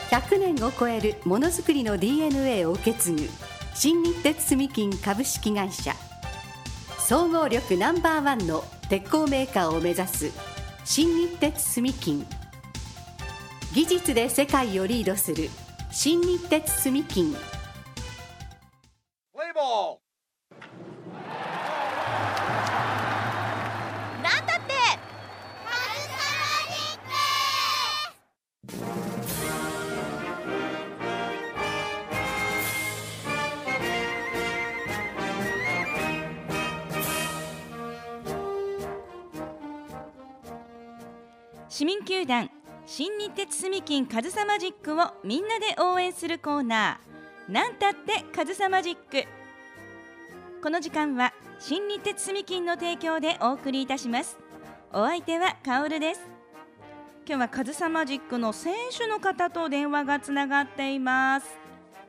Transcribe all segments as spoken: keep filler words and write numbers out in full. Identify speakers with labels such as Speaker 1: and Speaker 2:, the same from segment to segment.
Speaker 1: ひゃくねんを超えるものづくりの ディーエヌエー を受け継ぐ新日鉄住金株式会社、総合力ナンバーワンの鉄鋼メーカーを目指す新日鉄住金、技術で世界をリードする新日鉄住金。
Speaker 2: プレイボール。
Speaker 3: なんだって市民球団新日鉄住金カズサマジックをみんなで応援するコーナー、なんたってカズサマジック。この時間は新日鉄住金の提供でお送りいたします。お相手はカオルです。今日はカズサマジックの選手の方と電話がつながっています。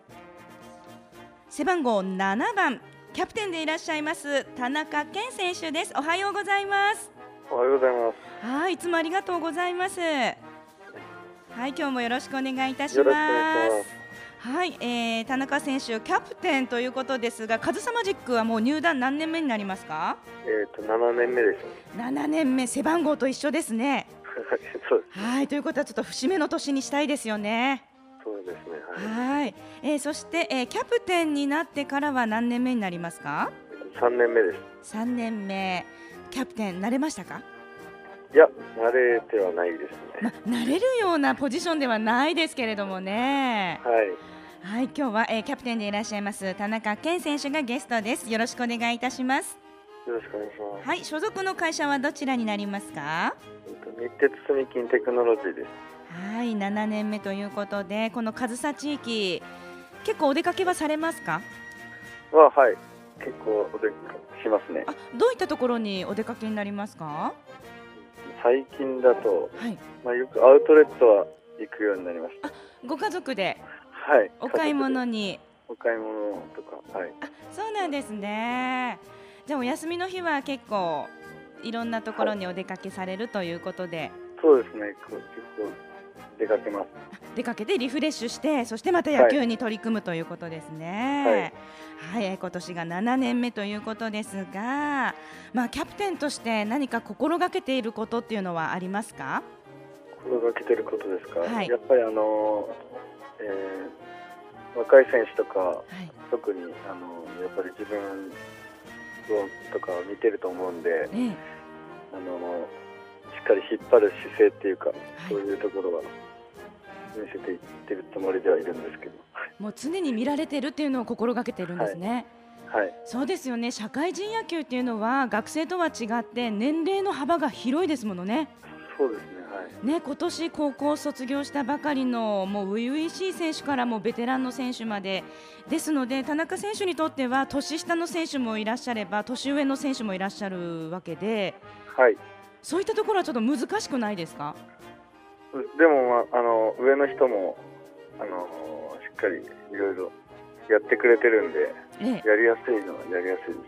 Speaker 3: 背番号ななばん、キャプテンでいらっしゃいます田中健選手です。おはようございます。
Speaker 4: おはようございます。
Speaker 3: はい、いつもありがとうございます。はい、今日もよろしくお願いいたします。
Speaker 4: よろしくお願いします。
Speaker 3: はい、えー、田中選手キャプテンということですが、カズサマジックはもう入団何年目になりますか？
Speaker 4: えっとななねんめです。
Speaker 3: ななねんめ、背番号と一緒ですね。
Speaker 4: そうです。
Speaker 3: はい、ということはちょっと節目の年にしたいですよね。
Speaker 4: そうですね。
Speaker 3: はい、はい、えー、そして、えー、キャプテンになってからは何年目になりますか？
Speaker 4: さんねんめです。
Speaker 3: さんねんめ、キャプテン慣れましたか？
Speaker 4: いや、慣れてはないですね。
Speaker 3: ま、慣れるようなポジションではないですけれどもね。
Speaker 4: はい。
Speaker 3: はい、今日は、えー、キャプテンでいらっしゃいます田中健選手がゲストです。よろしくお願いいたします。
Speaker 4: よろしくお願いします。
Speaker 3: はい、所属の会社はどちらになりますか？
Speaker 4: 日鉄住金テクノロジーです。
Speaker 3: はい、ななねんめということで、この上総地域結構お出かけはされますか？
Speaker 4: は、はい、結構お出かけしますね。
Speaker 3: あ、どういったところにお出かけになりますか？
Speaker 4: 最近だと、
Speaker 3: はい、
Speaker 4: まあ、よくアウトレットは行くようになりました。
Speaker 3: あ、ご家族で、
Speaker 4: はい、
Speaker 3: お買い物に。
Speaker 4: お買い物とか、はい。
Speaker 3: あ、そうなんですね。じゃあお休みの日は結構いろんなところにお出かけされるということで、はい、
Speaker 4: そうですね、結構出かけます。
Speaker 3: 出かけてリフレッシュして、そしてまた野球に取り組むということですね。はい、はい、今年がななねんめということですが、まあ、キャプテンとして何か心がけていることっていうのはありますか？
Speaker 4: 心がけていることですか？
Speaker 3: はい、
Speaker 4: やっぱりあの、えー、若い選手とか、はい、特にあのやっぱり自分とかを見てると思うんで、ええ、あのしっかり引っ張る姿勢っていうか、はい、そういうところは見せていってるつもりではいるんですけど、
Speaker 3: もう常に見られてるっていうのを心がけてるんですね。
Speaker 4: はいはい、
Speaker 3: そうですよね。社会人野球っていうのは学生とは違って年齢の幅が広いですものね。
Speaker 4: そうですね。はい、
Speaker 3: ね、今年高校を卒業したばかりのもう初々しい選手からもベテランの選手までですので、田中選手にとっては年下の選手もいらっしゃれば年上の選手もいらっしゃるわけで、
Speaker 4: はい、
Speaker 3: そういったところはちょっと難しくないですか？
Speaker 4: でも、まあ、あの上の人もあのしっかりいろいろやってくれてるんで、ええ、やりやすいのはやりやすいです。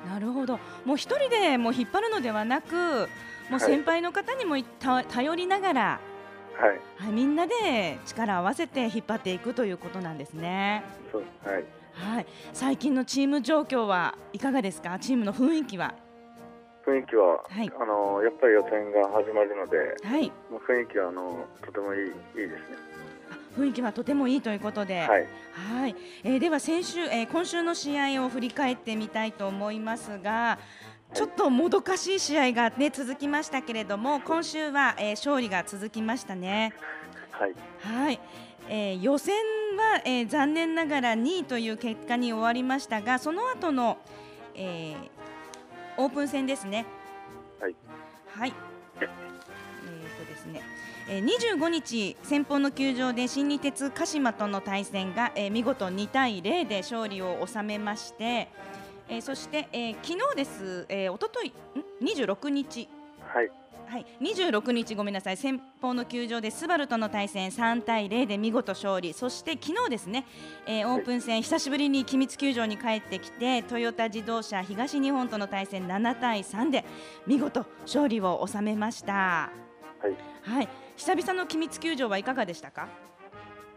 Speaker 3: なるほど。もう一人でもう引っ張るのではなく、もう先輩の方にも頼りながら、はいはい、みんなで力を合わせて引っ張っていくということなんですね。
Speaker 4: そう、はい
Speaker 3: はい、最近のチーム状況はいかがですか？チームの雰囲気は？
Speaker 4: 雰囲気は、
Speaker 3: はい、
Speaker 4: あのやっぱり予選が始まるので、
Speaker 3: はい、
Speaker 4: もう雰囲気はあのとてもいい、いいですね。
Speaker 3: 雰囲気はとてもいいということで、
Speaker 4: はい
Speaker 3: はい、えー、では先週、えー、今週の試合を振り返ってみたいと思いますが、ちょっともどかしい試合が、ね、続きましたけれども、今週は、えー、勝利が続きましたね。
Speaker 4: はい、
Speaker 3: はい、えー、予選は、えー、残念ながらにいという結果に終わりましたが、その後の、えー、オープン戦ですね。
Speaker 4: はい、
Speaker 3: はい、えーとですねにじゅうごにち先方の球場で新日鉄鹿島との対戦が、えー、見事にたいゼロで勝利を収めまして、えー、そして、えー、昨日です、えー、おとといにじゅうろくにち、
Speaker 4: はい
Speaker 3: はい、にじゅうろくにちごめんなさい、先方の球場でスバルとの対戦さんたいゼロで見事勝利。そして昨日ですね、えー、オープン戦久しぶりに君津球場に帰ってきてトヨタ自動車東日本との対戦ななたいさんで見事勝利を収めました。
Speaker 4: はい、
Speaker 3: はい、久々の君津球場はいかがでしたか？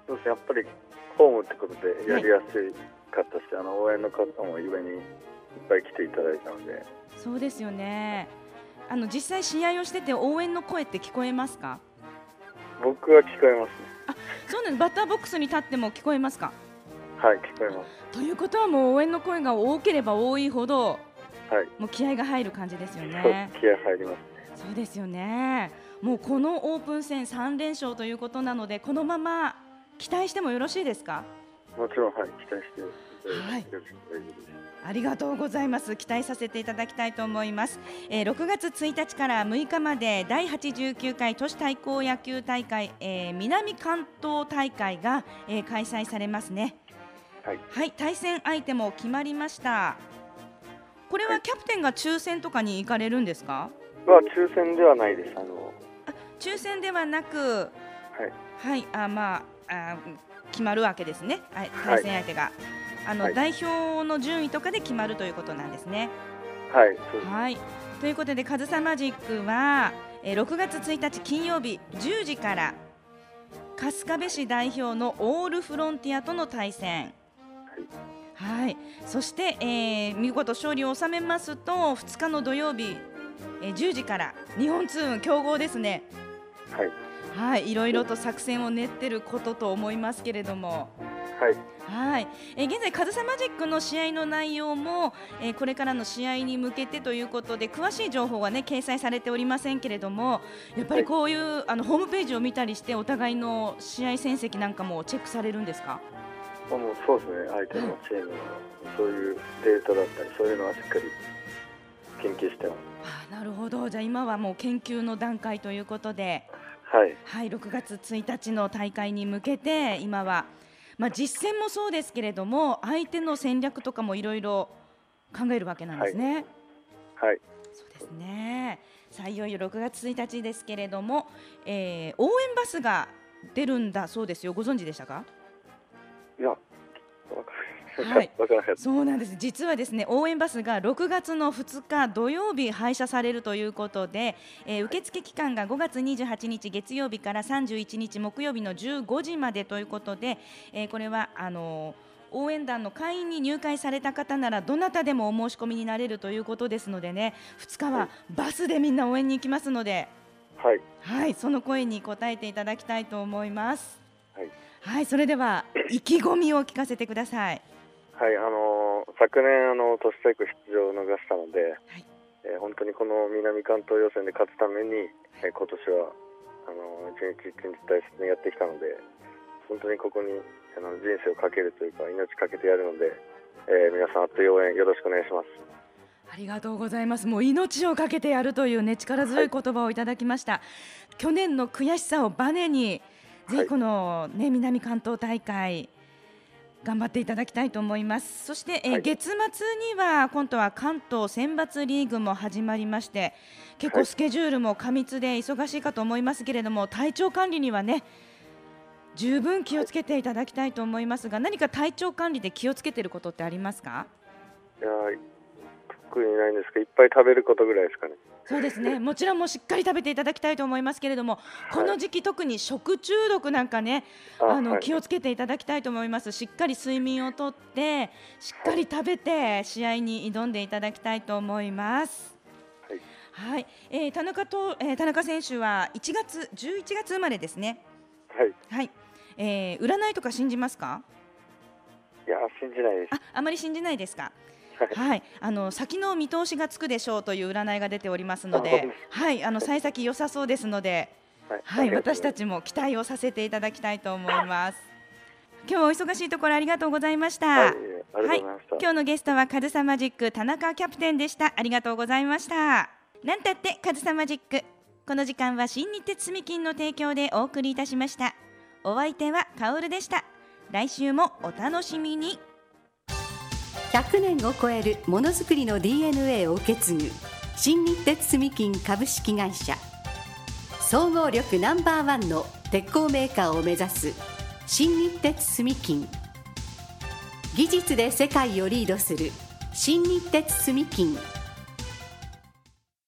Speaker 4: そうですね、やっぱりホームってことでやりやすかったし、はい、あの応援の方も上にいっぱい来ていただいたので。
Speaker 3: そうですよね。あの実際試合をしてて応援の声って聞こえますか？
Speaker 4: 僕は聞こえますね。
Speaker 3: あ、そうなんです。バッターボックスに立っても聞こえますか？
Speaker 4: はい、聞こえます。
Speaker 3: ということはもう応援の声が多ければ多いほど、
Speaker 4: はい、
Speaker 3: もう気合が入る感じですよね。
Speaker 4: 気合入りますね。
Speaker 3: そうですよね。もうこのオープン戦さん連勝ということなので、このまま期待してもよろしいですか？
Speaker 4: もちろん、はい、期待して、
Speaker 3: はい、ありがとうございます。期待させていただきたいと思います。えー、ろくがつついたちからむいかまでだいはちじゅうきゅうかい都市対抗野球大会、えー、南関東大会が、えー、開催されますね。はい、はい、対戦相手も決まりました。これはキャプテンが抽選とかに行かれるんですか？
Speaker 4: は抽選ではないです。あの
Speaker 3: あ、抽選ではなく、はい、はい、あ、まあ、あ、決まるわけですね。対戦相手が、はい、あの、はい、代表の順位とかで決まるということなんですね。
Speaker 4: はい、そうです。
Speaker 3: はい、ということでカズサマジックは、えー、ろくがつついたち金曜日じゅうじから春日部市代表のオールフロンティアとの対戦、はい、そして、えー、見事勝利を収めますとふつかの土曜日、えー、じゅうじから日本ツーン強豪ですね。はい、はい、いろいろと作戦を練ってることと思いますけれども、はい、はい、えー、現在カズサマジックの試合の内容も、えー、これからの試合に向けてということで詳しい情報は、ね、掲載されておりませんけれども、やっぱりこういう、はい、あのホームページを見たりしてお互いの試合戦績なんかもチェックされるんですか？
Speaker 4: もうそうですね、相手のチームのそういうデータだったりそういうのはしっかり研究してます。
Speaker 3: あ、なるほど。じゃあ今はもう研究の段階ということで、
Speaker 4: はい、
Speaker 3: はい、ろくがつついたちの大会に向けて今は、まあ、実戦もそうですけれども相手の戦略とかもいろいろ考えるわけなんですね。
Speaker 4: はい、はい、
Speaker 3: そうですね。さあいよいよろくがつついたちですけれども、えー、応援バスが出るんだそうですよ。ご存知でしたか？
Speaker 4: いや、
Speaker 3: はい、そうなんです。実はですね、応援バスがろくがつのふつか土曜日配車されるということで、えー、受付期間がごがつにじゅうはちにち月曜日からさんじゅういちにち木曜日のじゅうごじまでということで、えー、これはあのー、応援団の会員に入会された方ならどなたでもお申し込みになれるということですのでね、ふつかはバスでみんな応援に行きますので、はい、はい、その声に応えていただきたいと思います。はい、はい、それでは意気込みを聞かせてください。
Speaker 4: はい、あのー、昨年あの都市対抗出場を逃したので、はい、えー、本当にこの南関東予選で勝つために、えー、今年はあのー、一日一日大切にやってきたので、本当にここにあの人生をかけるというか命かけてやるので、えー、皆さん熱い応援よろしくお願いします。
Speaker 3: ありがとうございます。もう命をかけてやるという、ね、力強い言葉をいただきました。はい、去年の悔しさをバネにぜひこの、ね、南関東大会頑張っていただきたいと思います。そして、えーはい、月末には今度は関東選抜リーグも始まりまして、結構スケジュールも過密で忙しいかと思いますけれども、体調管理にはね十分気をつけていただきたいと思いますが、何か体調管理で気をつけていることってありますか？
Speaker 4: いや特にないんですけど、いっぱい食べることぐらいですかね。
Speaker 3: そうですね、もちろんもしっかり食べていただきたいと思いますけれども、この時期特に食中毒なんかね、はい、あの気をつけていただきたいと思います。しっかり睡眠をとってしっかり食べて試合に挑んでいただきたいと思います。はい、はい、えー、田中と、えー、田中選手はいちがつじゅういちがつ生まれですね。はい、はい、えー、占いとか信じますか？
Speaker 4: いや信じないです。
Speaker 3: あ、あまり信じないですか？はい、あの先の見通しがつくでしょうという占いが出ておりますので、はい、あの幸先良さそうですので、はい、私たちも期待をさせていただきたいと思います。今日はお忙しいところありがとうございました。はい、はい、今日のゲストはカズサマジック田中キャプテンでした。ありがとうございました。なんたってカズサマジック、この時間は新日鉄住金の提供でお送りいたしました。お相手はカオルでした。来週もお楽しみに。
Speaker 1: ひゃくねんを超えるものづくりの ディーエヌエー を受け継ぐ新日鉄住金株式会社、総合力ナンバーワンの鉄鋼メーカーを目指す新日鉄住金、技術で世界をリードする新日鉄住金